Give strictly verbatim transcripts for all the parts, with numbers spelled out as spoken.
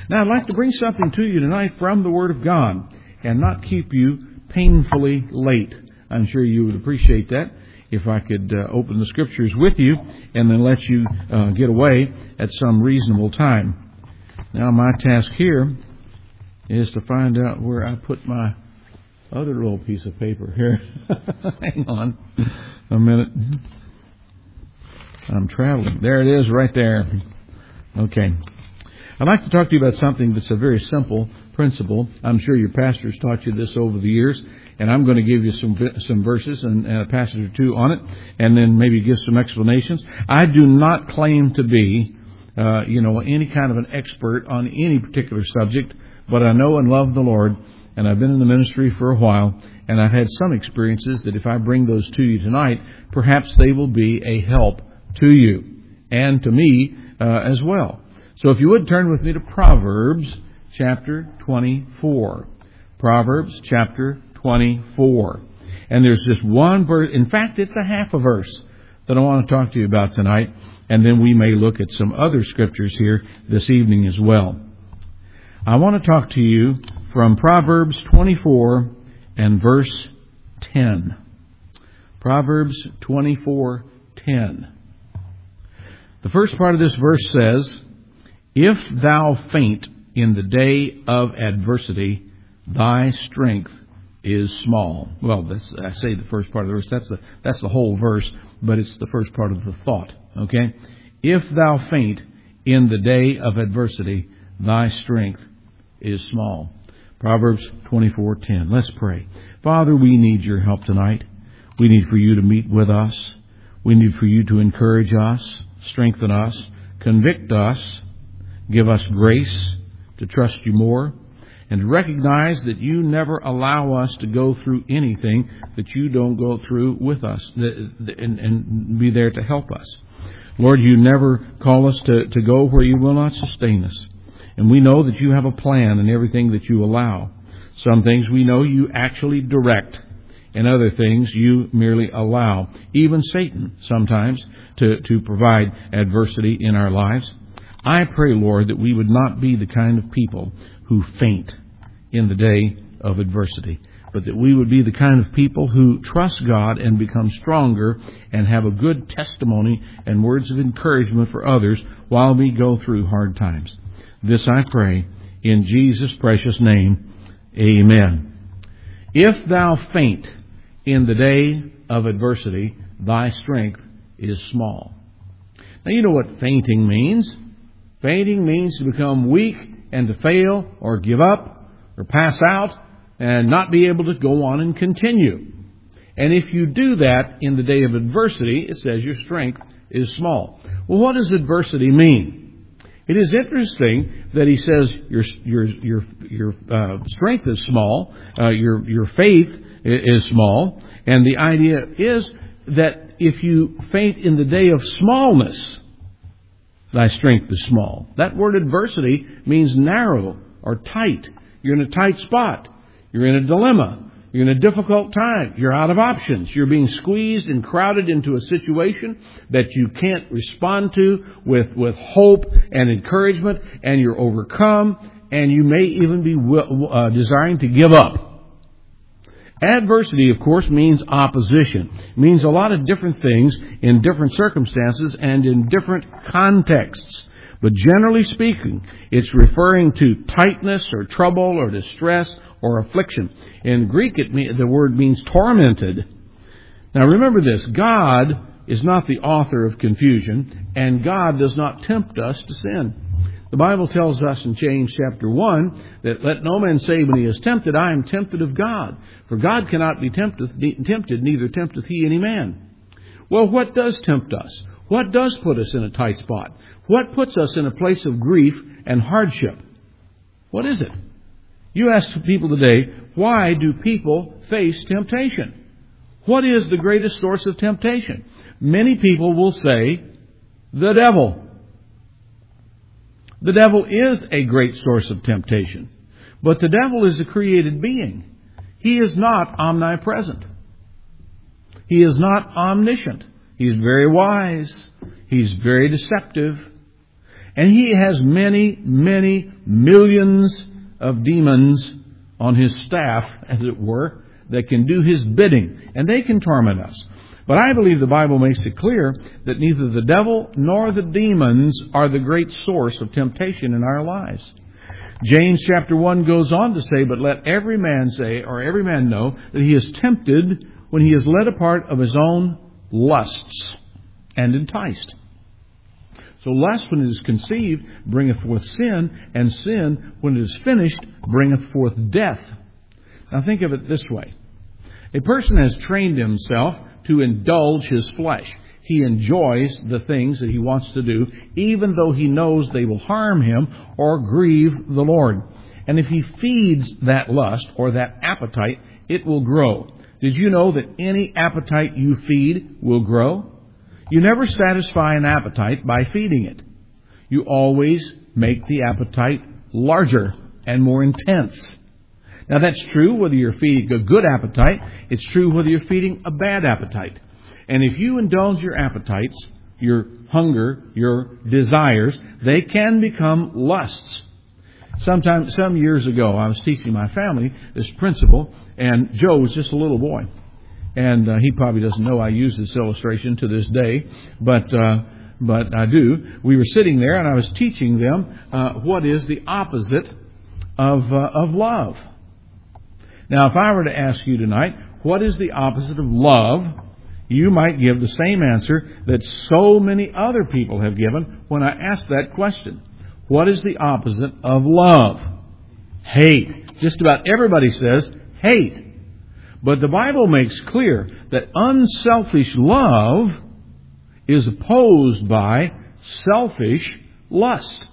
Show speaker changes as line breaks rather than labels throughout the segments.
Now, I'd like to bring something to you tonight from the Word of God and not keep you painfully late. I'm sure you would appreciate that if I could uh, open the Scriptures with you and then let you uh, get away at some reasonable time. Now, my task here is to find out where I put my other little piece of paper here. Hang on a minute. I'm traveling. There it is right there. Okay. I'd like to talk to you about something that's a very simple principle. I'm sure your pastor's taught you this over the years, and I'm going to give you some some verses and, and a passage or two on it, and then maybe give some explanations. I do not claim to be, uh, you know, any kind of an expert on any particular subject, but I know and love the Lord, and I've been in the ministry for a while, and I've had some experiences that if I bring those to you tonight, perhaps they will be a help to you and to me uh, as well. So if you would turn with me to Proverbs chapter twenty-four. Proverbs chapter twenty-four. And there's just one verse. In fact, it's a half a verse that I want to talk to you about tonight. And then we may look at some other scriptures here this evening as well. I want to talk to you from Proverbs twenty-four and verse ten. Proverbs twenty-four ten. The first part of this verse says, "If thou faint in the day of adversity, thy strength is small." Well, that's, I say the first part of the verse. That's the that's the whole verse, but it's the first part of the thought. Okay? If thou faint in the day of adversity, thy strength is small. Proverbs twenty-four ten. Let's pray. Father, we need your help tonight. We need for you to meet with us. We need for you to encourage us, strengthen us, convict us, give us grace to trust you more, and to recognize that you never allow us to go through anything that you don't go through with us and, and be there to help us. Lord, you never call us to, to go where you will not sustain us. And we know that you have a plan in everything that you allow. Some things we know you actually direct, and other things you merely allow. Even Satan sometimes to, to provide adversity in our lives. I pray, Lord, that we would not be the kind of people who faint in the day of adversity, but that we would be the kind of people who trust God and become stronger and have a good testimony and words of encouragement for others while we go through hard times. This I pray in Jesus' precious name. Amen. If thou faint in the day of adversity, thy strength is small. Now, you know what fainting means. Fainting means to become weak and to fail or give up or pass out and not be able to go on and continue. And if you do that in the day of adversity, it says your strength is small. Well, what does adversity mean? It is interesting that he says your your your your uh, strength is small, uh, your your faith is small, and the idea is that if you faint in the day of smallness, thy strength is small. That word adversity means narrow or tight. You're in a tight spot. You're in a dilemma. You're in a difficult time. You're out of options. You're being squeezed and crowded into a situation that you can't respond to with, with hope and encouragement, and you're overcome, and you may even be uh, desiring to give up. Adversity, of course, means opposition. It means a lot of different things in different circumstances and in different contexts. But generally speaking, it's referring to tightness or trouble or distress or affliction. In Greek, it, the word means tormented. Now remember this, God is not the author of confusion, and God does not tempt us to sin. The Bible tells us in James chapter one that let no man say when he is tempted, I am tempted of God. For God cannot be tempted, tempted, neither tempteth he any man. Well, what does tempt us? What does put us in a tight spot? What puts us in a place of grief and hardship? What is it? You ask people today, why do people face temptation? What is the greatest source of temptation? Many people will say, the devil. The devil is a great source of temptation. But the devil is a created being. He is not omnipresent. He is not omniscient. He's very wise. He's very deceptive. And he has many, many millions of demons on his staff, as it were, that can do his bidding. And they can torment us. But I believe the Bible makes it clear that neither the devil nor the demons are the great source of temptation in our lives. James chapter one goes on to say, but let every man say, or every man know, that he is tempted when he is led apart of his own lusts and enticed. So lust, when it is conceived, bringeth forth sin, and sin, when it is finished, bringeth forth death. Now think of it this way. A person has trained himself to indulge his flesh. He enjoys the things that he wants to do, even though he knows they will harm him or grieve the Lord. And if he feeds that lust or that appetite, it will grow. Did you know that any appetite you feed will grow? You never satisfy an appetite by feeding it. You always make the appetite larger and more intense. Now that's true whether you're feeding a good appetite. It's true whether you're feeding a bad appetite. And if you indulge your appetites, your hunger, your desires, they can become lusts. Sometime, some years ago, I was teaching my family this principle, and Joe was just a little boy. And uh, he probably doesn't know I use this illustration to this day, but uh, but I do. We were sitting there, and I was teaching them uh, what is the opposite of uh, of love. Now, if I were to ask you tonight, what is the opposite of love? You might give the same answer that so many other people have given when I ask that question. What is the opposite of love? Hate. Just about everybody says hate. But the Bible makes clear that unselfish love is opposed by selfish lust.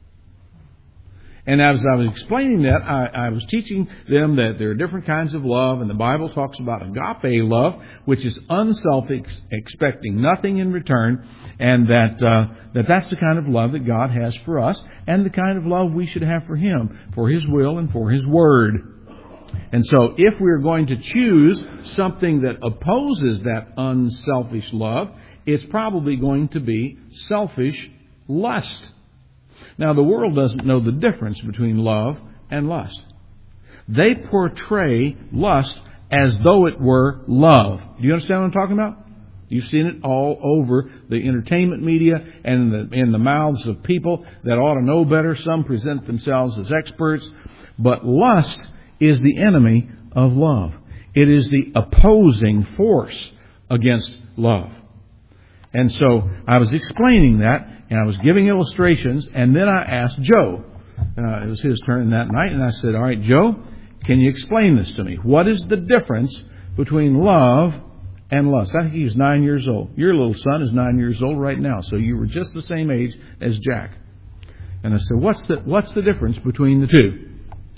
And as I was explaining that, I, I was teaching them that there are different kinds of love, and the Bible talks about agape love, which is unselfish, expecting nothing in return, and that, uh, that that's the kind of love that God has for us, and the kind of love we should have for Him, for His will and for His Word. And so if we're going to choose something that opposes that unselfish love, it's probably going to be selfish lust. Now, the world doesn't know the difference between love and lust. They portray lust as though it were love. Do you understand what I'm talking about? You've seen it all over the entertainment media and in the, in the mouths of people that ought to know better. Some present themselves as experts. But lust is the enemy of love. It is the opposing force against love. And so I was explaining that, and I was giving illustrations, and then I asked Joe. Uh, it was his turn that night, and I said, all right, Joe, can you explain this to me? What is the difference between love and lust? I think he was nine years old. Your little son is nine years old right now, so you were just the same age as Jack. And I said, what's the, what's the difference between the two?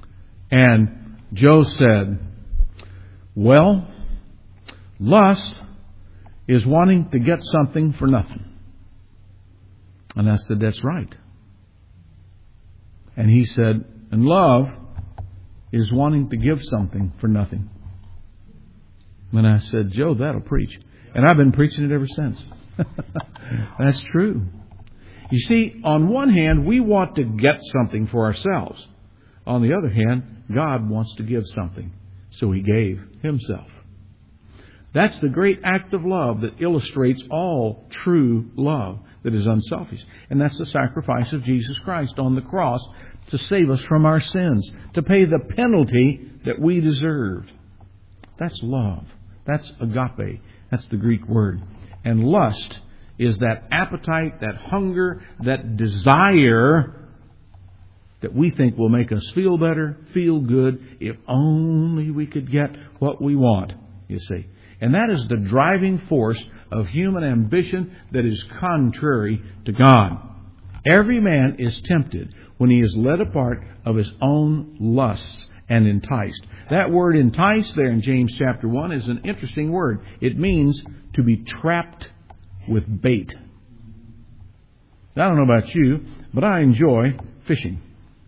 And Joe said, well, lust is wanting to get something for nothing. And I said, that's right. And he said, and love is wanting to give something for nothing. And I said, Joe, that'll preach. And I've been preaching it ever since. That's true. You see, on one hand, we want to get something for ourselves. On the other hand, God wants to give something. So He gave Himself. That's the great act of love that illustrates all true love that is unselfish. And that's the sacrifice of Jesus Christ on the cross to save us from our sins, to pay the penalty that we deserved. That's love. That's agape. That's the Greek word. And lust is that appetite, that hunger, that desire that we think will make us feel better, feel good, if only we could get what we want, you see. And that is the driving force of human ambition that is contrary to God. Every man is tempted when he is led apart of his own lusts and enticed. That word enticed there in James chapter one is an interesting word. It means to be trapped with bait. Now, I don't know about you, but I enjoy fishing.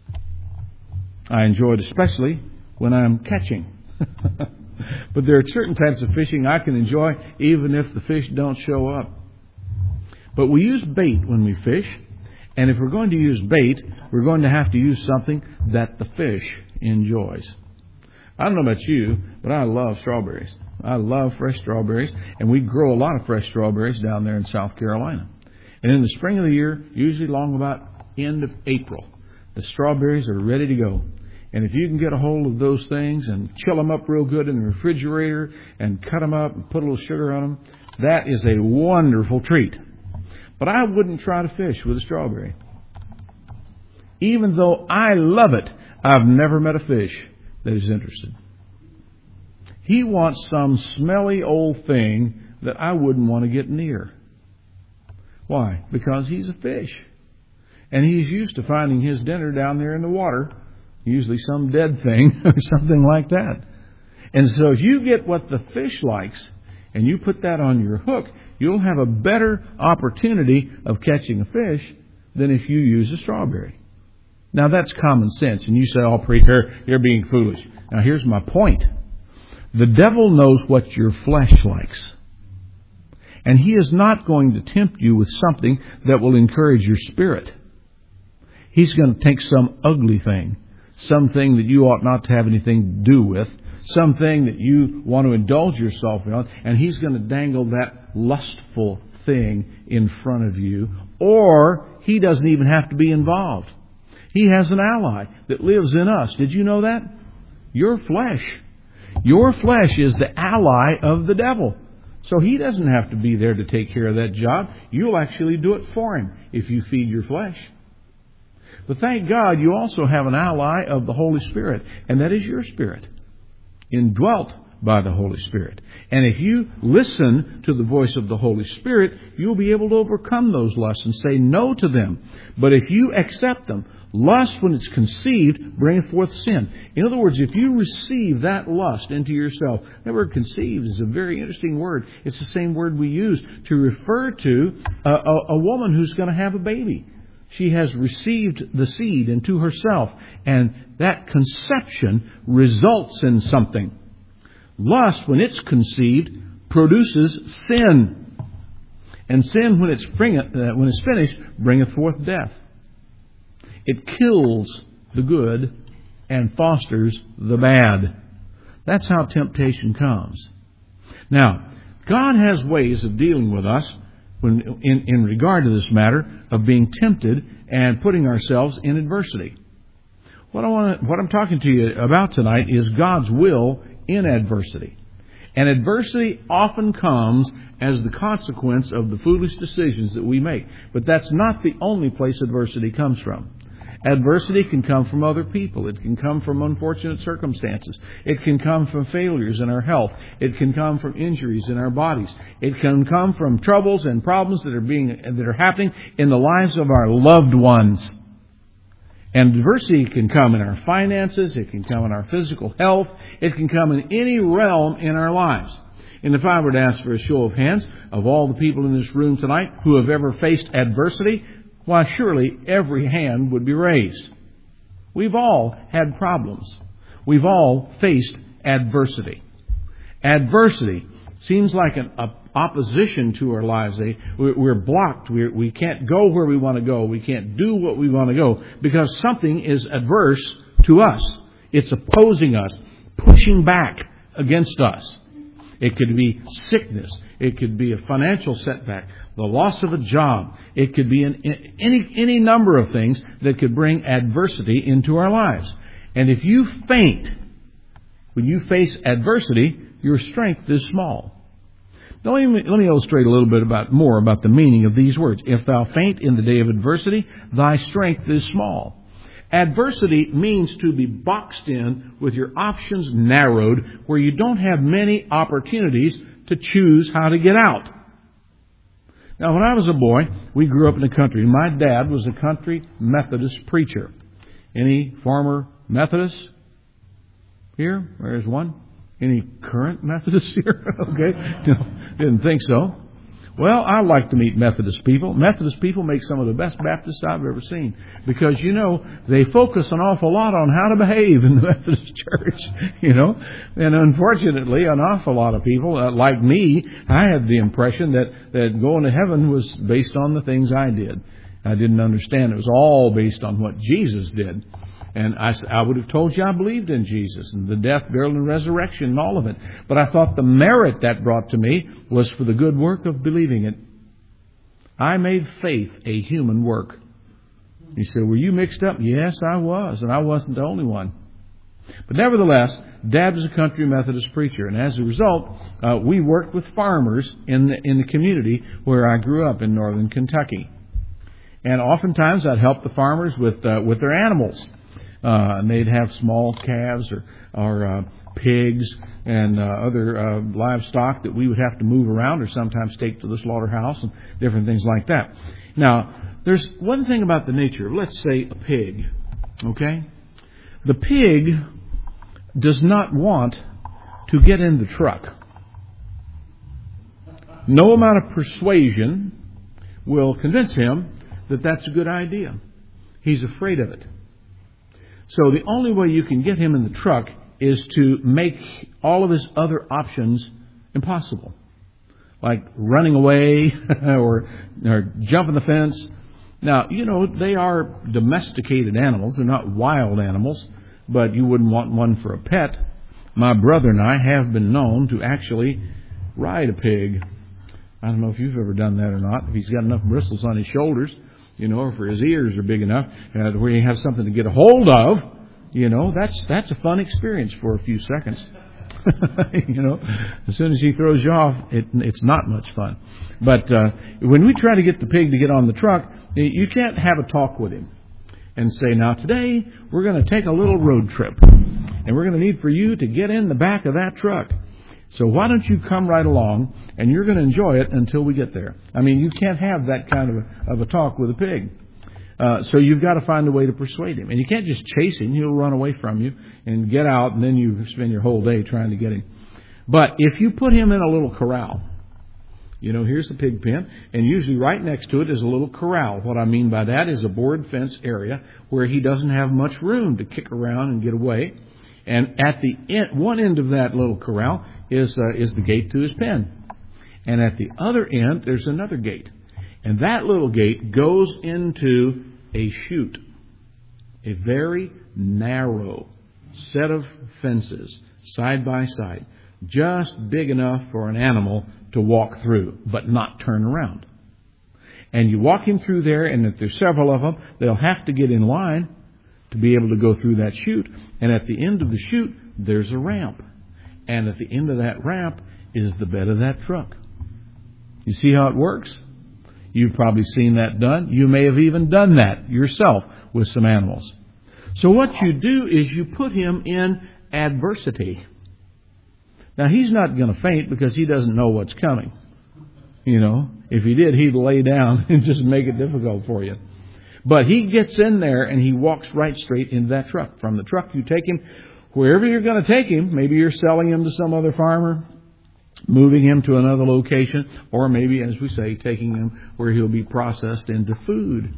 I enjoy it especially when I'm catching. But there are certain types of fishing I can enjoy even if the fish don't show up. But we use bait when we fish. And if we're going to use bait, we're going to have to use something that the fish enjoys. I don't know about you, but I love strawberries. I love fresh strawberries, and we grow a lot of fresh strawberries down there in South Carolina. And in the spring of the year, usually along about end of April, the strawberries are ready to go. And if you can get a hold of those things and chill them up real good in the refrigerator and cut them up and put a little sugar on them, that is a wonderful treat. But I wouldn't try to fish with a strawberry. Even though I love it, I've never met a fish that is interested. He wants some smelly old thing that I wouldn't want to get near. Why? Because he's a fish. And he's used to finding his dinner down there in the water, usually some dead thing or something like that. And so if you get what the fish likes and you put that on your hook, you'll have a better opportunity of catching a fish than if you use a strawberry. Now that's common sense. And you say, oh, preacher, you're being foolish. Now here's my point. The devil knows what your flesh likes. And he is not going to tempt you with something that will encourage your spirit. He's going to take some ugly thing, something that you ought not to have anything to do with, something that you want to indulge yourself in, and he's going to dangle that lustful thing in front of you, or he doesn't even have to be involved. He has an ally that lives in us. Did you know that? Your flesh. Your flesh is the ally of the devil. So he doesn't have to be there to take care of that job. You'll actually do it for him if you feed your flesh. But thank God you also have an ally of the Holy Spirit, and that is your spirit, indwelt by the Holy Spirit. And if you listen to the voice of the Holy Spirit, you'll be able to overcome those lusts and say no to them. But if you accept them, lust, when it's conceived, bringeth forth sin. In other words, if you receive that lust into yourself, that word conceived is a very interesting word. It's the same word we use to refer to a, a, a woman who's going to have a baby. She has received the seed into herself, and that conception results in something. Lust, when it's conceived, produces sin. And sin, when it's, bring, uh, when it's finished, bringeth forth death. It kills the good and fosters the bad. That's how temptation comes. Now, God has ways of dealing with us when, in, in regard to this matter of being tempted and putting ourselves in adversity. What I want to, what I'm talking to you about tonight is God's will in adversity. And adversity often comes as the consequence of the foolish decisions that we make. But that's not the only place adversity comes from. Adversity can come from other people. It can come from unfortunate circumstances. It can come from failures in our health. It can come from injuries in our bodies. It can come from troubles and problems that are being that are happening in the lives of our loved ones. And adversity can come in our finances. It can come in our physical health. It can come in any realm in our lives. And if I were to ask for a show of hands of all the people in this room tonight who have ever faced adversity, why, surely every hand would be raised. We've all had problems. We've all faced adversity. Adversity seems like an opposition to our lives. We're blocked. We're, we can't go where we want to go. We can't do what we want to go because something is adverse to us. It's opposing us, pushing back against us. It could be sickness. It could be a financial setback, the loss of a job. It could be an, any any number of things that could bring adversity into our lives. And if you faint when you face adversity, your strength is small. Now let me, let me illustrate a little bit about more about the meaning of these words. If thou faint in the day of adversity, thy strength is small. Adversity means to be boxed in with your options narrowed, where you don't have many opportunities to choose how to get out. Now, when I was a boy, we grew up in the country. My dad was a country Methodist preacher. Any former Methodists here? There's one. Any current Methodists here? Okay. No, didn't think so. Well, I like to meet Methodist people. Methodist people make some of the best Baptists I've ever seen. Because, you know, they focus an awful lot on how to behave in the Methodist church, you know. And unfortunately, an awful lot of people, uh, like me, I had the impression that, that going to heaven was based on the things I did. I didn't understand it was all based on what Jesus did. And I, I would have told you I believed in Jesus and the death, burial, and resurrection and all of it. But I thought the merit that brought to me was for the good work of believing it. I made faith a human work. You say, were you mixed up? Yes, I was. And I wasn't the only one. But nevertheless, Dad was a country Methodist preacher. And as a result, uh, we worked with farmers in the, in the community where I grew up in northern Kentucky. And oftentimes I'd help the farmers with uh, with their animals. Uh, and they'd have small calves or, or uh, pigs and uh, other uh, livestock that we would have to move around or sometimes take to the slaughterhouse and different things like that. Now, there's one thing about the nature of, let's say, a pig. Okay? The pig does not want to get in the truck. No amount of persuasion will convince him that that's a good idea. He's afraid of it. So the only way you can get him in the truck is to make all of his other options impossible. Like running away or, or jumping the fence. Now, you know, they are domesticated animals. They're not wild animals, but you wouldn't want one for a pet. My brother and I have been known to actually ride a pig. I don't know if you've ever done that or not. If he's got enough bristles on his shoulders, you know, or if his ears are big enough uh, where he has something to get a hold of, you know, that's that's a fun experience for a few seconds. You know, as soon as he throws you off, it, it's not much fun. But uh, when we try to get the pig to get on the truck, you can't have a talk with him and say, now today we're going to take a little road trip and we're going to need for you to get in the back of that truck. So why don't you come right along and you're going to enjoy it until we get there. I mean, you can't have that kind of a, of a talk with a pig. Uh, so you've got to find a way to persuade him. And you can't just chase him. He'll run away from you and get out, and then you spend your whole day trying to get him. But if you put him in a little corral, you know, here's the pig pen, and usually right next to it is a little corral. What I mean by that is a board fence area where he doesn't have much room to kick around and get away. And at the end, one end of that little corral is uh, is the gate to his pen. And at the other end, there's another gate. And that little gate goes into a chute, a very narrow set of fences, side by side, just big enough for an animal to walk through, but not turn around. And you walk him through there, and if there's several of them, they'll have to get in line to be able to go through that chute. And at the end of the chute, there's a ramp. And at the end of that ramp is the bed of that truck. You see how it works? You've probably seen that done. You may have even done that yourself with some animals. So what you do is you put him in adversity. Now, he's not going to faint because he doesn't know what's coming. You know, if he did, he'd lay down and just make it difficult for you. But he gets in there and he walks right straight into that truck. From the truck, you take him wherever you're going to take him. Maybe you're selling him to some other farmer, moving him to another location, or maybe, as we say, taking him where he'll be processed into food.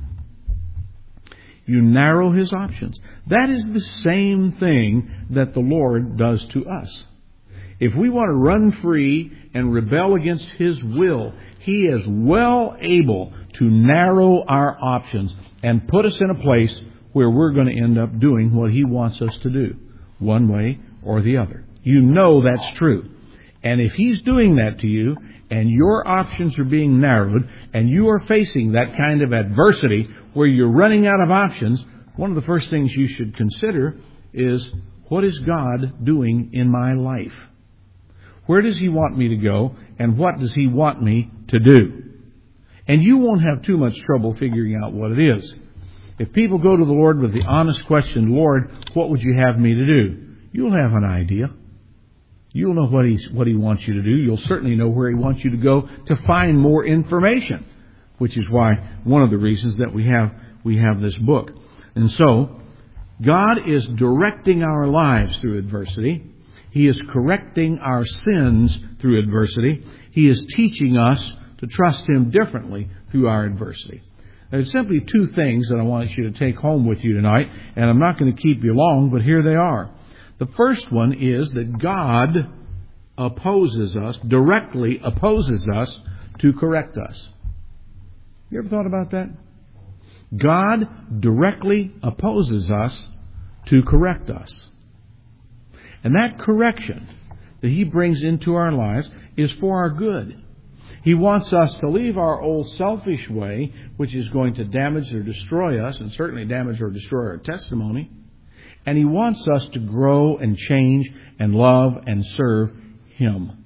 You narrow his options. That is the same thing that the Lord does to us. If we want to run free and rebel against His will, He is well able to narrow our options and put us in a place where we're going to end up doing what He wants us to do, one way or the other. You know that's true. And if He's doing that to you, and your options are being narrowed, and you are facing that kind of adversity where you're running out of options, one of the first things you should consider is, what is God doing in my life? Where does He want me to go, and what does He want me to do? And you won't have too much trouble figuring out what it is. If people go to the Lord with the honest question, Lord, what would you have me to do? You'll have an idea. You'll know what He's, what He wants you to do. You'll certainly know where He wants you to go to find more information, which is why one of the reasons that we have we have this book. And so, God is directing our lives through adversity. He is correcting our sins through adversity. He is teaching us to trust Him differently through our adversity. There's simply two things that I want you to take home with you tonight, and I'm not going to keep you long, but here they are. The first one is that God opposes us, directly opposes us to correct us. You ever thought about that? God directly opposes us to correct us. And that correction that He brings into our lives is for our good. He wants us to leave our old selfish way, which is going to damage or destroy us, and certainly damage or destroy our testimony. And He wants us to grow and change and love and serve Him.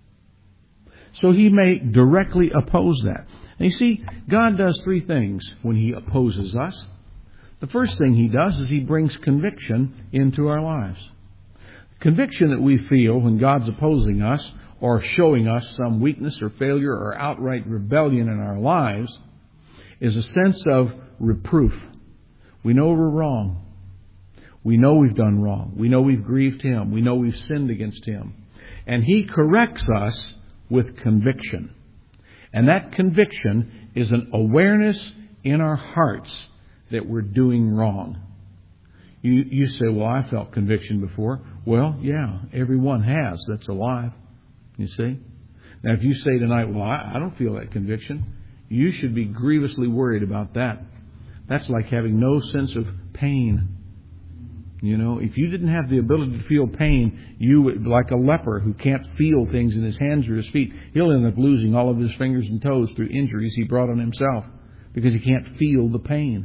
So He may directly oppose that. And you see, God does three things when He opposes us. The first thing He does is He brings conviction into our lives. Conviction that we feel when God's opposing us or showing us some weakness or failure or outright rebellion in our lives is a sense of reproof. We know we're wrong. We know we've done wrong. We know we've grieved Him. We know we've sinned against Him. And He corrects us with conviction. And that conviction is an awareness in our hearts that we're doing wrong. You, you say, well, I felt conviction before. Well, yeah, everyone has that's alive. You see? Now, if you say tonight, well, I, I don't feel that conviction, you should be grievously worried about that. That's like having no sense of pain. You know, if you didn't have the ability to feel pain, you would, like a leper who can't feel things in his hands or his feet, he'll end up losing all of his fingers and toes through injuries he brought on himself because he can't feel the pain.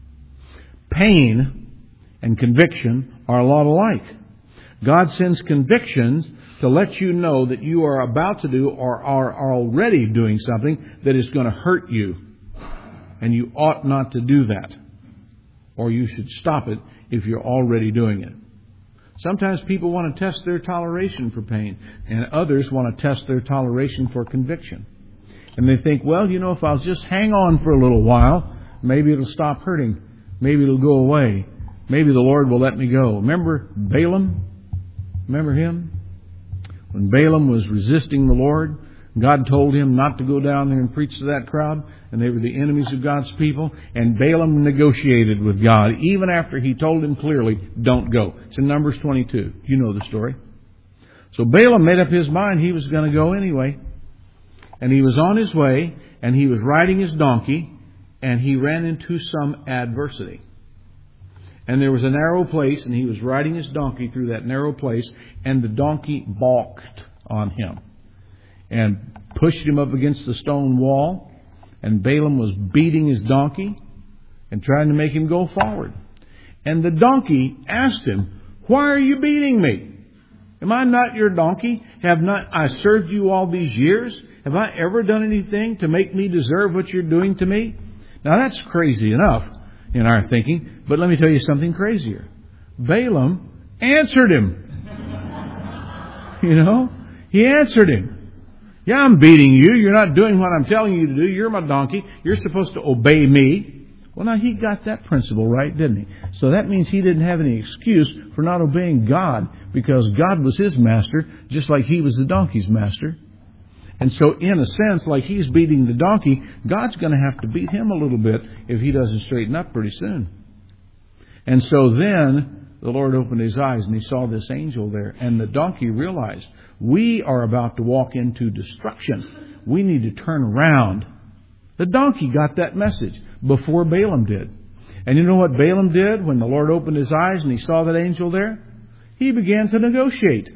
Pain and conviction are a lot alike. God sends convictions to let you know that you are about to do or are already doing something that is going to hurt you. And you ought not to do that. Or you should stop it if you're already doing it. Sometimes people want to test their toleration for pain, and others want to test their toleration for conviction. And they think, well, you know, if I'll just hang on for a little while, maybe it'll stop hurting. Maybe it'll go away. Maybe the Lord will let me go. Remember Balaam? Remember him? When Balaam was resisting the Lord, God told him not to go down there and preach to that crowd, and they were the enemies of God's people, and Balaam negotiated with God, even after He told him clearly, don't go. It's in Numbers twenty-two. You know the story. So Balaam made up his mind he was going to go anyway. And he was on his way, and he was riding his donkey, and he ran into some adversity. And there was a narrow place, and he was riding his donkey through that narrow place, and the donkey balked on him and pushed him up against the stone wall. And Balaam was beating his donkey and trying to make him go forward. And the donkey asked him, why are you beating me? Am I not your donkey? Have not I served you all these years? Have I ever done anything to make me deserve what you're doing to me? Now that's crazy enough in our thinking, but let me tell you something crazier. Balaam answered him. You know, he answered him. Yeah, I'm beating you. You're not doing what I'm telling you to do. You're my donkey. You're supposed to obey me. Well, now he got that principle right, didn't he? So that means he didn't have any excuse for not obeying God, because God was his master, just like he was the donkey's master. And so in a sense, like he's beating the donkey, God's going to have to beat him a little bit if he doesn't straighten up pretty soon. And so then the Lord opened his eyes and he saw this angel there. And the donkey realized, we are about to walk into destruction. We need to turn around. The donkey got that message before Balaam did. And you know what Balaam did when the Lord opened his eyes and he saw that angel there? He began to negotiate.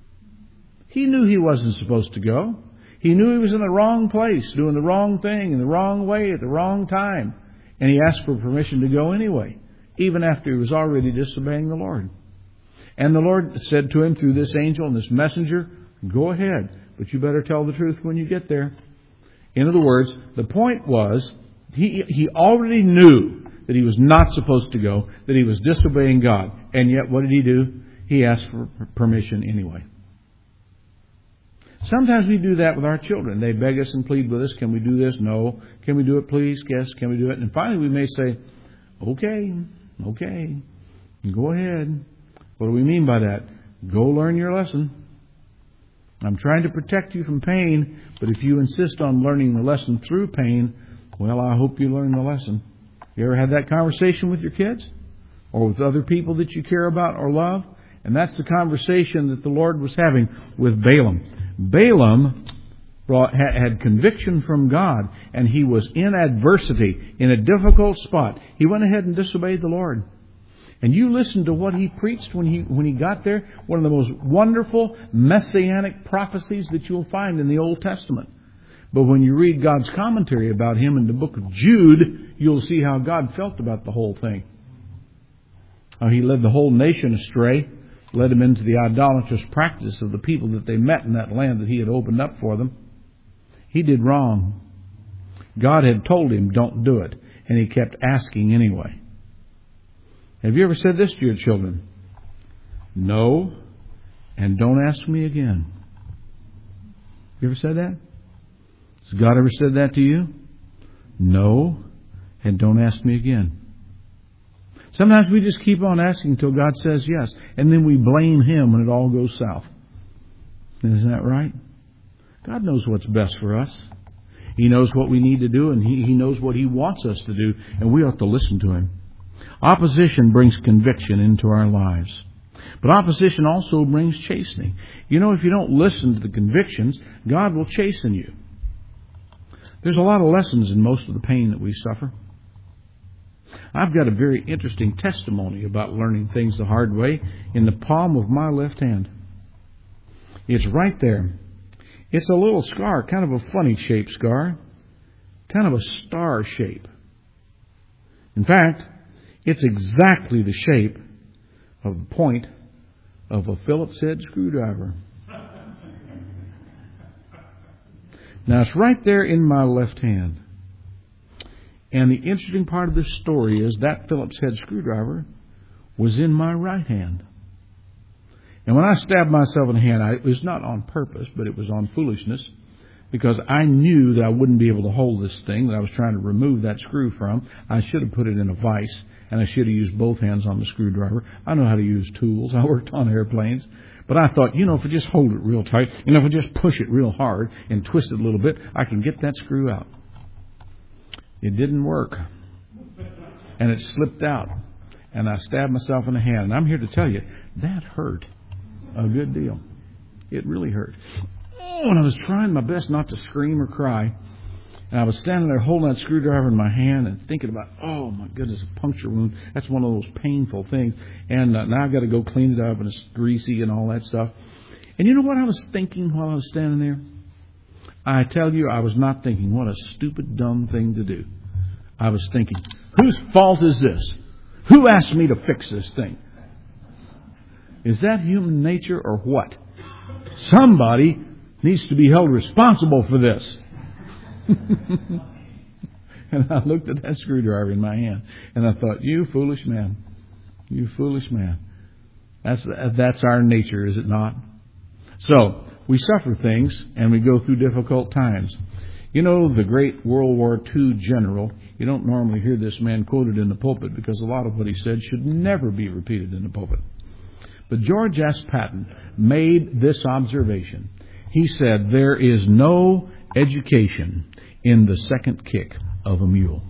He knew he wasn't supposed to go. He knew he was in the wrong place, doing the wrong thing in the wrong way at the wrong time. And he asked for permission to go anyway, even after he was already disobeying the Lord. And the Lord said to him through this angel and this messenger, go ahead, but you better tell the truth when you get there. In other words, the point was, he, he already knew that he was not supposed to go, that he was disobeying God. And yet what did he do? He asked for permission anyway. Sometimes we do that with our children. They beg us and plead with us. Can we do this? No. Can we do it, please? Yes. Can we do it? And finally we may say, okay, okay, go ahead. What do we mean by that? Go learn your lesson. I'm trying to protect you from pain, but if you insist on learning the lesson through pain, well, I hope you learn the lesson. You ever had that conversation with your kids? Or with other people that you care about or love? And that's the conversation that the Lord was having with Balaam. Balaam brought, had conviction from God, and he was in adversity, in a difficult spot, he went ahead and disobeyed the Lord. And you listen to what he preached when he when he got there, one of the most wonderful messianic prophecies that you'll find in the Old Testament. But when you read God's commentary about him in the book of Jude, you'll see how God felt about the whole thing. How he led the whole nation astray, led them into the idolatrous practice of the people that they met in that land that he had opened up for them. He did wrong. God had told him, don't do it. And he kept asking anyway. Have you ever said this to your children? No, and don't ask me again. You ever said that? Has God ever said that to you? No, and don't ask me again. Sometimes we just keep on asking until God says yes, and then we blame him when it all goes south. Isn't that right? God knows what's best for us. He knows what we need to do, and he, he knows what he wants us to do, and we ought to listen to him. Opposition brings conviction into our lives. But opposition also brings chastening. You know, if you don't listen to the convictions, God will chasten you. There's a lot of lessons in most of the pain that we suffer. I've got a very interesting testimony about learning things the hard way in the palm of my left hand. It's right there. It's a little scar, kind of a funny shaped scar, kind of a star shape. In fact, it's exactly the shape of the point of a Phillips head screwdriver. Now, it's right there in my left hand. And the interesting part of this story is that Phillips head screwdriver was in my right hand. And when I stabbed myself in the hand, I, it was not on purpose, but it was on foolishness, because I knew that I wouldn't be able to hold this thing that I was trying to remove that screw from. I should have put it in a vise, and I should have used both hands on the screwdriver. I know how to use tools. I worked on airplanes. But I thought, you know, if I just hold it real tight, you know, if I just push it real hard and twist it a little bit, I can get that screw out. It didn't work. And it slipped out. And I stabbed myself in the hand. And I'm here to tell you, that hurt a good deal. It really hurt. Oh, and I was trying my best not to scream or cry. And I was standing there holding that screwdriver in my hand and thinking about, oh my goodness, a puncture wound. That's one of those painful things. And uh, now I've got to go clean it up and it's greasy and all that stuff. And you know what I was thinking while I was standing there? I tell you, I was not thinking, what a stupid, dumb thing to do. I was thinking, whose fault is this? Who asked me to fix this thing? Is that human nature or what? Somebody needs to be held responsible for this. And I looked at that screwdriver in my hand and I thought, you foolish man, you foolish man. That's, that's our nature, is it not? So, we suffer things and we go through difficult times. You know, the great World War Two general, you don't normally hear this man quoted in the pulpit because a lot of what he said should never be repeated in the pulpit. But George S. Patton made this observation. He said, there is no education in the second kick of a mule.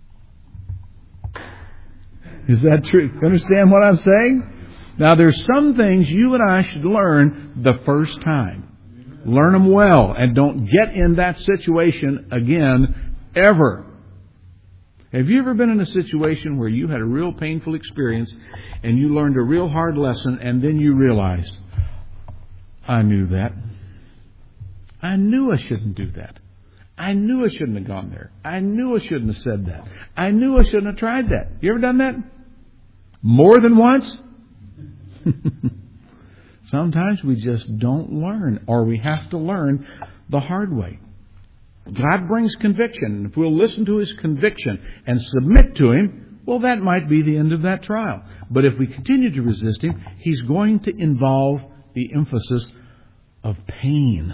Is that true? You understand what I'm saying? Now, there's some things you and I should learn the first time. Learn them well and don't get in that situation again ever. Have you ever been in a situation where you had a real painful experience and you learned a real hard lesson and then you realized, I knew that. I knew I shouldn't do that. I knew I shouldn't have gone there. I knew I shouldn't have said that. I knew I shouldn't have tried that. You ever done that? More than once? Sometimes we just don't learn, or we have to learn the hard way. God brings conviction. If we'll listen to His conviction and submit to Him, well, that might be the end of that trial. But if we continue to resist Him, He's going to involve the emphasis of pain.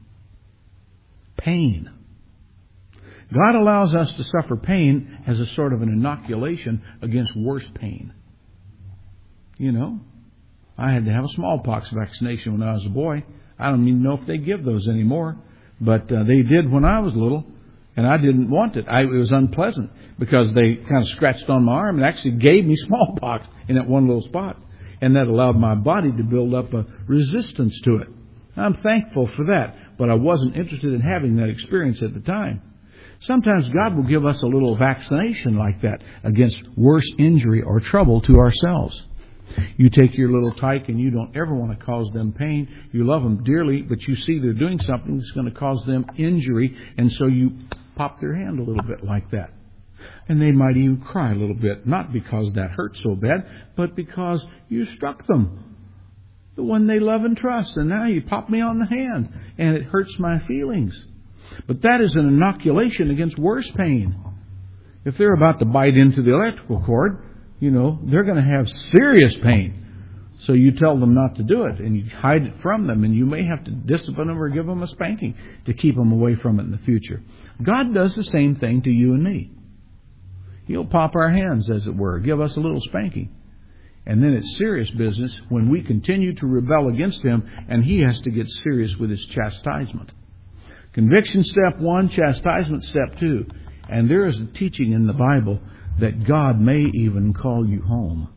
Pain. God allows us to suffer pain as a sort of an inoculation against worse pain. You know, I had to have a smallpox vaccination when I was a boy. I don't even know if they give those anymore. But uh, they did when I was little, and I didn't want it. I, it was unpleasant because they kind of scratched on my arm and actually gave me smallpox in that one little spot. And that allowed my body to build up a resistance to it. I'm thankful for that, but I wasn't interested in having that experience at the time. Sometimes God will give us a little vaccination like that against worse injury or trouble to ourselves. You take your little tyke and you don't ever want to cause them pain. You love them dearly, but you see they're doing something that's going to cause them injury, and so you pop their hand a little bit like that. And they might even cry a little bit, not because that hurt so bad, but because you struck them, the one they love and trust, and now you pop me on the hand, and it hurts my feelings. But that is an inoculation against worse pain. If they're about to bite into the electrical cord, you know, they're going to have serious pain. So you tell them not to do it, and you hide it from them, and you may have to discipline them or give them a spanking to keep them away from it in the future. God does the same thing to you and me. He'll pop our hands, as it were, give us a little spanking. And then it's serious business when we continue to rebel against Him, and He has to get serious with His chastisement. Conviction step one, chastisement step two. And there is a teaching in the Bible that God may even call you home.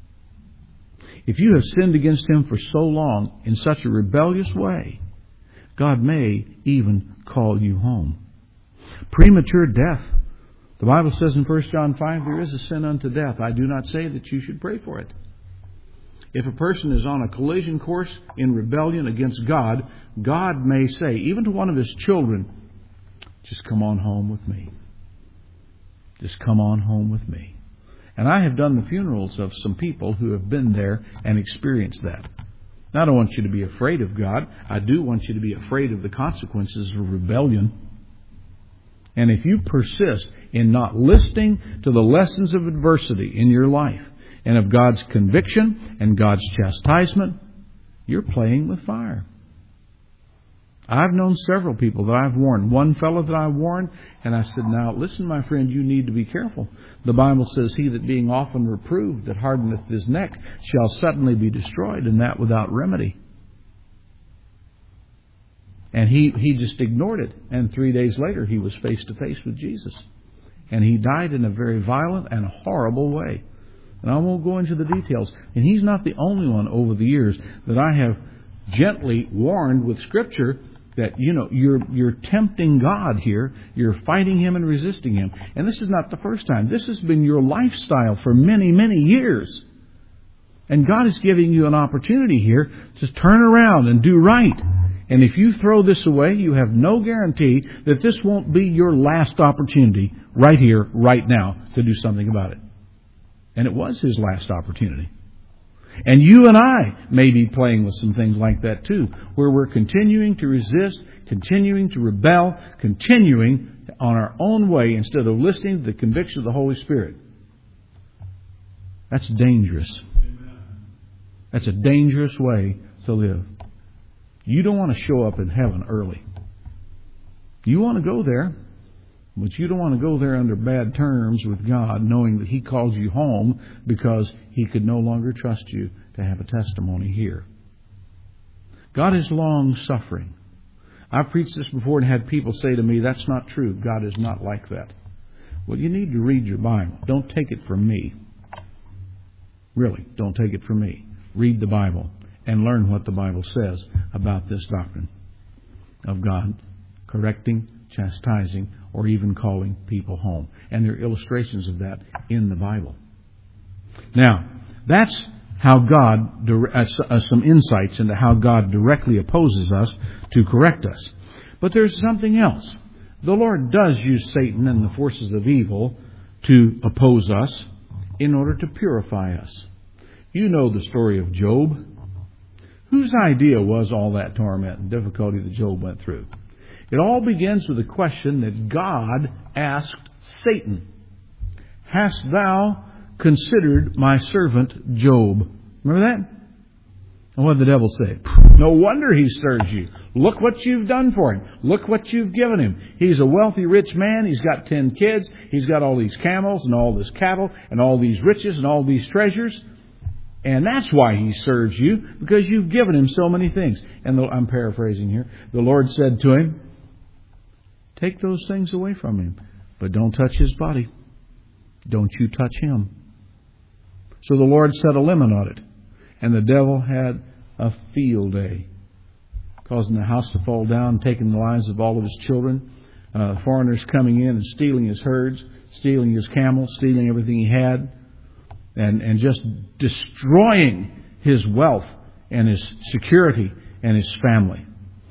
If you have sinned against Him for so long in such a rebellious way, God may even call you home. Premature death. The Bible says in First John five, there is a sin unto death. I do not say that you should pray for it. If a person is on a collision course in rebellion against God, God may say, even to one of His children, just come on home with me. Just come on home with me. And I have done the funerals of some people who have been there and experienced that. Now, I don't want you to be afraid of God. I do want you to be afraid of the consequences of rebellion. And if you persist in not listening to the lessons of adversity in your life and of God's conviction and God's chastisement, you're playing with fire. I've known several people that I've warned. One fellow that I warned, and I said, now, listen, my friend, you need to be careful. The Bible says, he that being often reproved, that hardeneth his neck, shall suddenly be destroyed, and that without remedy. And he, he just ignored it. And three days later, he was face to face with Jesus. And he died in a very violent and horrible way. And I won't go into the details. And he's not the only one over the years that I have gently warned with Scripture that, you know, you're you're tempting God here. You're fighting Him and resisting Him. And this is not the first time. This has been your lifestyle for many, many years. And God is giving you an opportunity here to turn around and do right. And if you throw this away, you have no guarantee that this won't be your last opportunity right here, right now, to do something about it. And it was His last opportunity. And you and I may be playing with some things like that too, where we're continuing to resist, continuing to rebel, continuing on our own way instead of listening to the conviction of the Holy Spirit. That's dangerous. That's a dangerous way to live. You don't want to show up in heaven early. You want to go there, but you don't want to go there under bad terms with God, knowing that He calls you home because He could no longer trust you to have a testimony here. God is long-suffering. I've preached this before and had people say to me, that's not true. God is not like that. Well, you need to read your Bible. Don't take it from me. Really, don't take it from me. Read the Bible and learn what the Bible says about this doctrine of God correcting, chastising, or even calling people home. And there are illustrations of that in the Bible. Now, that's how God, uh, some insights into how God directly opposes us to correct us. But there's something else. The Lord does use Satan and the forces of evil to oppose us in order to purify us. You know the story of Job. Whose idea was all that torment and difficulty that Job went through? It all begins with a question that God asked Satan. Hast thou considered my servant Job? Remember that? And what did the devil say? No wonder he serves you. Look what you've done for him. Look what you've given him. He's a wealthy, rich man. He's got ten kids. He's got all these camels and all this cattle and all these riches and all these treasures. And that's why he serves you, because you've given him so many things. And the, I'm paraphrasing here. The Lord said to him, take those things away from him, but don't touch his body. Don't you touch him. So the Lord set a limit on it. And the devil had a field day. causing the house to fall down, taking the lives of all of his children, uh, foreigners coming in and stealing his herds, stealing his camels, stealing everything he had, and, and just destroying his wealth and his security and his family.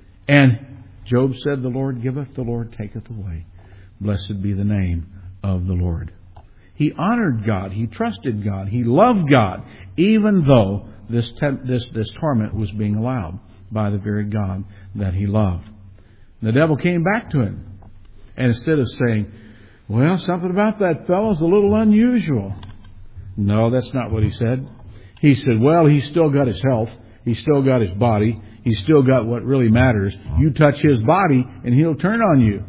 And Job said, "The Lord giveth, the Lord taketh away. Blessed be the name of the Lord." He honored God. He trusted God. He loved God, even though this te- this this torment was being allowed by the very God that he loved. The devil came back to him, and instead of saying, "Well, something about that fellow's a little unusual," no, that's not what he said. He said, "Well, he's still got his health. He's still got his body. He's still got what really matters. You touch his body, and he'll turn on you."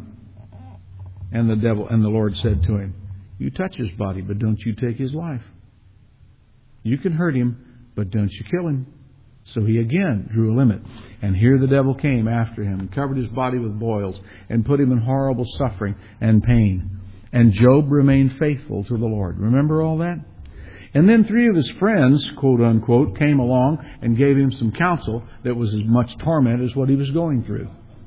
And the devil and the Lord said to him, "You touch his body, but don't you take his life. You can hurt him, but don't you kill him." So he again drew a limit. And here the devil came after him and covered his body with boils and put him in horrible suffering and pain. And Job remained faithful to the Lord. Remember all that? And then three of his friends, quote unquote, came along and gave him some counsel that was as much torment as what he was going through.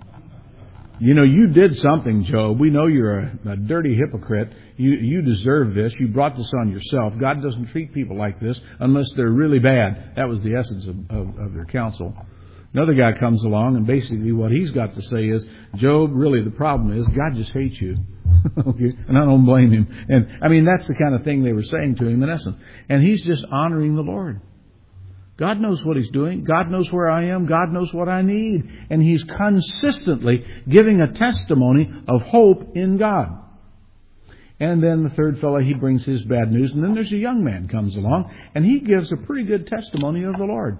"You know, you did something, Job. We know you're a, a dirty hypocrite. You, you deserve this. You brought this on yourself. God doesn't treat people like this unless they're really bad." That was the essence of, of, of their counsel. Another guy comes along, and basically what he's got to say is, "Job, really the problem is God just hates you." Okay? And I don't blame him. And I mean, that's the kind of thing they were saying to him in essence. And he's just honoring the Lord. God knows what he's doing. God knows where I am. God knows what I need. And he's consistently giving a testimony of hope in God. And then the third fellow, he brings his bad news. And then there's a young man comes along, and he gives a pretty good testimony of the Lord.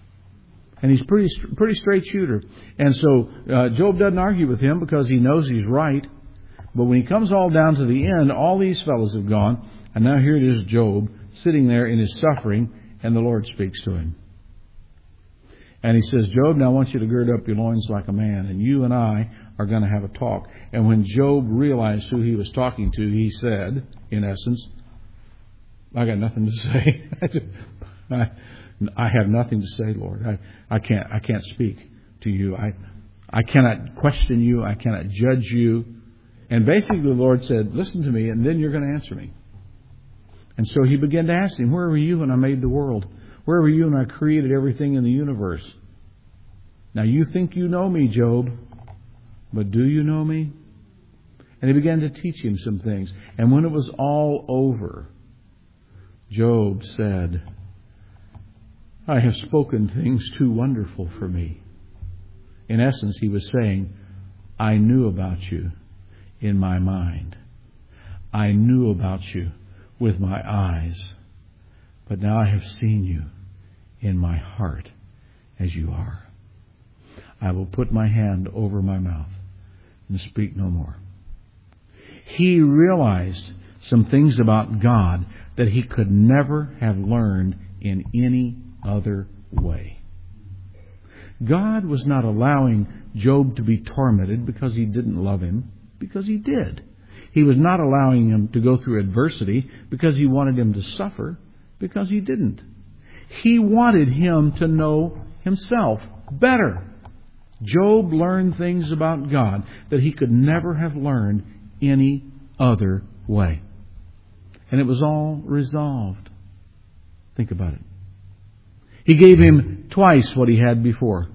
And he's pretty pretty straight shooter. And so uh, Job doesn't argue with him because he knows he's right. But when he comes all down to the end, all these fellows have gone. And now here it is Job sitting there in his suffering. And the Lord speaks to him. And he says, "Job, now I want you to gird up your loins like a man. And you and I are going to have a talk." And when Job realized who he was talking to, he said, in essence, "I got nothing to say. I, I have nothing to say, Lord. I, I can't I can't speak to you. I I cannot question you. I cannot judge you." And basically the Lord said, "Listen to me, and then you're going to answer me." And so he began to ask him, "Where were you when I made the world? Where were you when I created everything in the universe? Now you think you know me, Job, but do you know me?" And he began to teach him some things. And when it was all over, Job said, "I have spoken things too wonderful for me." In essence, he was saying, "I knew about you in my mind. I knew about you with my eyes, but now I have seen you in my heart as you are. I will put my hand over my mouth and speak no more." He realized some things about God that he could never have learned in any other way. God was not allowing Job to be tormented because he didn't love him, because he did. He was not allowing him to go through adversity because he wanted him to suffer, because he didn't. He wanted him to know himself better. Job learned things about God that he could never have learned any other way. And it was all resolved. Think about it. He gave him twice what he had before.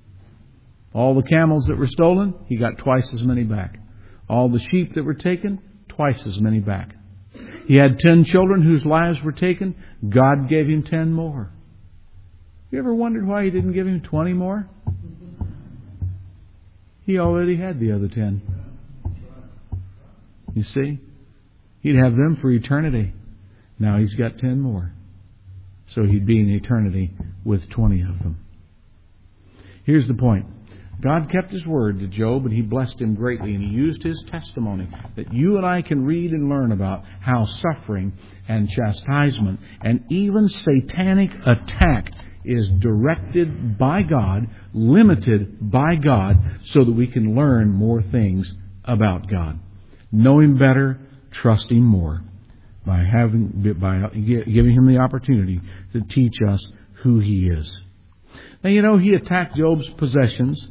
All the camels that were stolen, he got twice as many back. All the sheep that were taken, twice as many back. He had ten children whose lives were taken. God gave him ten more. You ever wondered why he didn't give him twenty more? He already had the other ten. You see? He'd have them for eternity. Now he's got ten more. So he'd be in eternity with twenty of them. Here's the point. God kept His word to Job, and He blessed him greatly, and He used his testimony that you and I can read and learn about how suffering and chastisement and even satanic attack is directed by God, limited by God, so that we can learn more things about God. Know Him better, trust Him more, by having by giving Him the opportunity to teach us who He is. Now, you know, He attacked Job's possessions.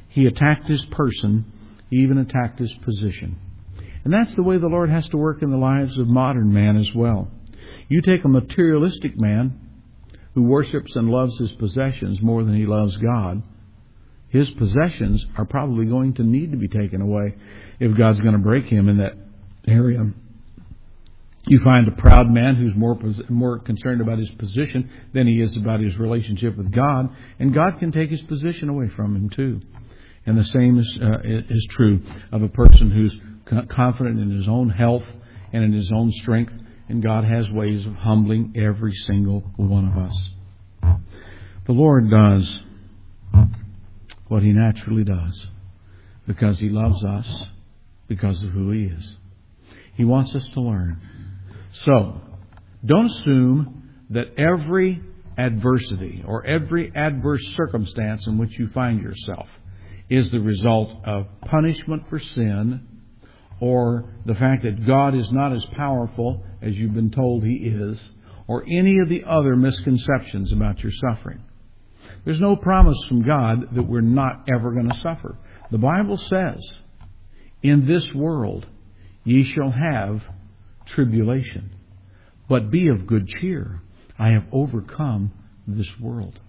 He attacked his person. He even attacked his position. And that's the way the Lord has to work in the lives of modern man as well. You take a materialistic man who worships and loves his possessions more than he loves God. His possessions are probably going to need to be taken away if God's going to break him in that area. You find a proud man who's more more concerned about his position than he is about his relationship with God, and God can take his position away from him too. And the same is, uh, is true of a person who's confident in his own health and in his own strength, and God has ways of humbling every single one of us. The Lord does what He naturally does because He loves us because of who He is. He wants us to learn. So, don't assume that every adversity or every adverse circumstance in which you find yourself is the result of punishment for sin or the fact that God is not as powerful as you've been told He is, or any of the other misconceptions about your suffering. There's no promise from God that we're not ever going to suffer. The Bible says, in this world ye shall have tribulation, but be of good cheer. I have overcome this world.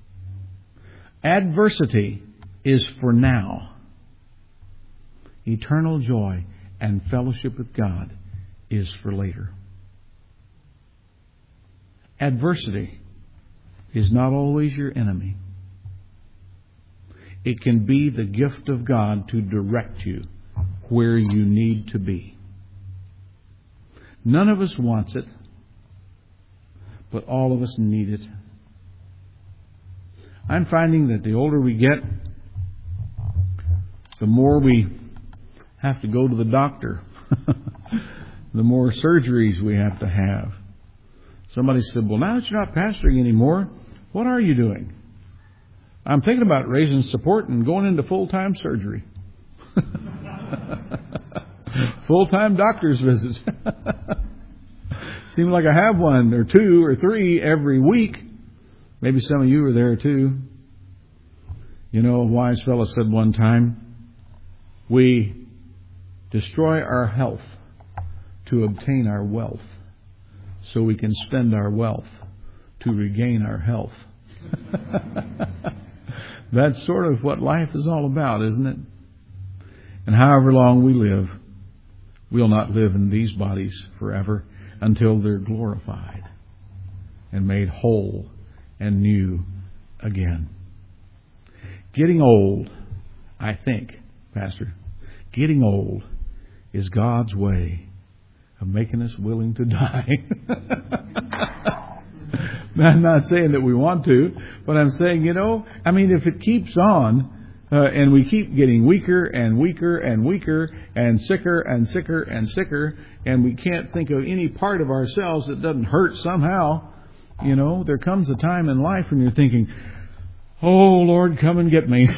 Adversity is for now. Eternal joy and fellowship with God is for later. Adversity is not always your enemy. It can be the gift of God to direct you where you need to be. None of us wants it, but all of us need it. I'm finding that the older we get, the more we have to go to the doctor, the more surgeries we have to have. Somebody said, well, now that you're not pastoring anymore, what are you doing? I'm thinking about raising support and going into full-time surgery. Full-time doctor's visits. Seems like I have one or two or three every week. Maybe some of you are there too. You know, a wise fellow said one time, we destroy our health to obtain our wealth, so we can spend our wealth to regain our health. That's sort of what life is all about, isn't it? And however long we live, we'll not live in these bodies forever until they're glorified and made whole and new again. Getting old, I think, Pastor, getting old is God's way of making us willing to die. I'm not saying that we want to, but I'm saying, you know, I mean, if it keeps on uh, and we keep getting weaker and weaker and weaker and sicker and sicker and sicker, and we can't think of any part of ourselves that doesn't hurt somehow, you know, there comes a time in life when you're thinking, oh, Lord, come and get me.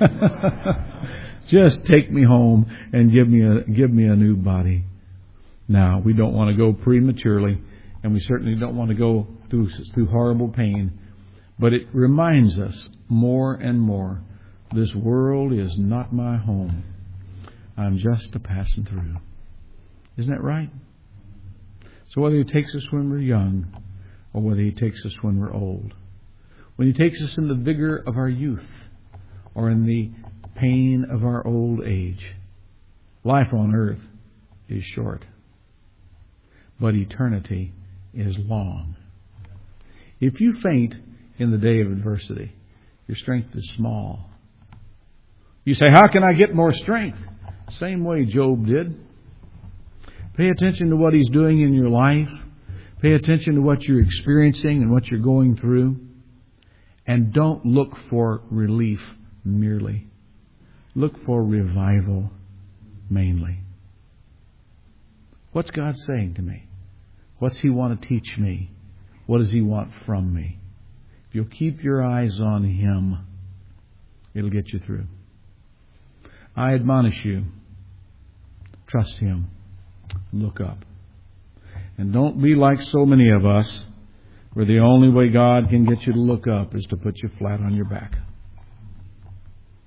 Just take me home and give me a give me a new body. Now, we don't want to go prematurely, and we certainly don't want to go through through horrible pain. But it reminds us more and more, this world is not my home. I'm just a passing through. Isn't that right? So whether He takes us when we're young, or whether He takes us when we're old, when He takes us in the vigor of our youth, or in the pain of our old age, life on earth is short, but eternity is long. If you faint in the day of adversity, your strength is small. You say, how can I get more strength? Same way Job did. Pay attention to what He's doing in your life. Pay attention to what you're experiencing and what you're going through. And don't look for relief merely. Look for revival mainly. What's God saying to me? What's He want to teach me? What does He want from me? If you'll keep your eyes on Him, it'll get you through. I admonish you, trust Him. Look up. And don't be like so many of us, where the only way God can get you to look up is to put you flat on your back.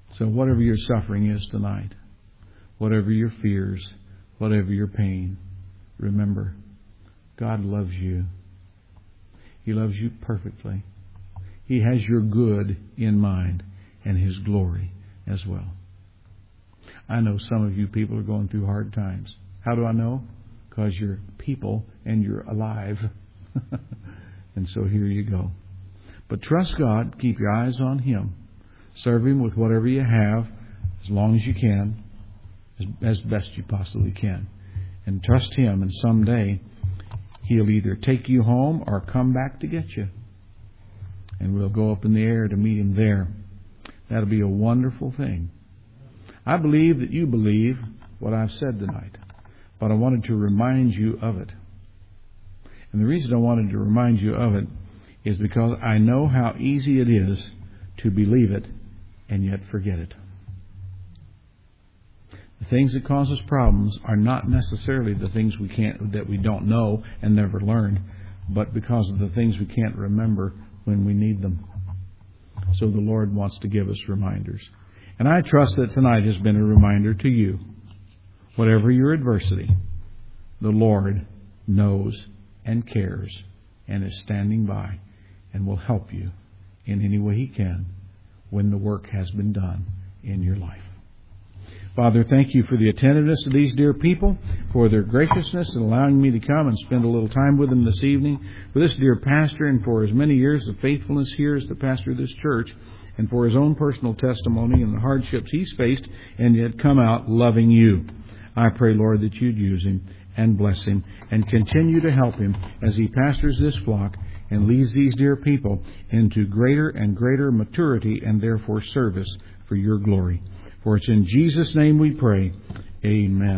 So whatever your suffering is tonight, whatever your fears, whatever your pain, remember, God loves you. He loves you perfectly. He has your good in mind and His glory as well. I know some of you people are going through hard times. How do I know? Because you're people and you're alive. And so here you go. But trust God. Keep your eyes on Him. Serve Him with whatever you have as long as you can, as, as best you possibly can. And trust Him, and someday He'll either take you home or come back to get you. And we'll go up in the air to meet Him there. That'll be a wonderful thing. I believe that you believe what I've said tonight, but I wanted to remind you of it. And the reason I wanted to remind you of it is because I know how easy it is to believe it and yet forget it. The things that cause us problems are not necessarily the things we can't, that we don't know and never learn, but because of the things we can't remember when we need them. So the Lord wants to give us reminders. And I trust that tonight has been a reminder to you. Whatever your adversity, the Lord knows and cares and is standing by and will help you in any way He can when the work has been done in your life. Father, thank you for the attentiveness of these dear people, for their graciousness in allowing me to come and spend a little time with them this evening, for this dear pastor and for his many years of faithfulness here as the pastor of this church, and for his own personal testimony and the hardships he's faced and yet come out loving you. I pray, Lord, that you'd use him and bless him and continue to help him as he pastors this flock and leads these dear people into greater and greater maturity and therefore service for your glory. For it's in Jesus' name we pray. Amen.